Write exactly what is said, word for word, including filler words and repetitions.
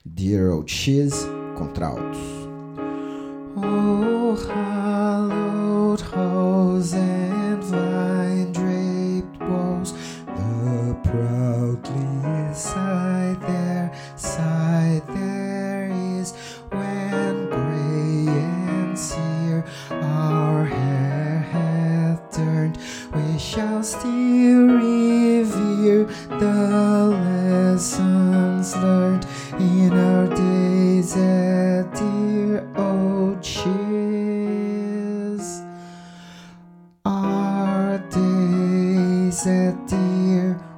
Dear Old Cheese, contraltos. Oh, hallowed halls and vine-draped walls, the proudly sigh there, sigh there is, when grey and sere our hair hath turned, we shall still revere the lessons learned in our days at dear Old Cheese. Our days at dear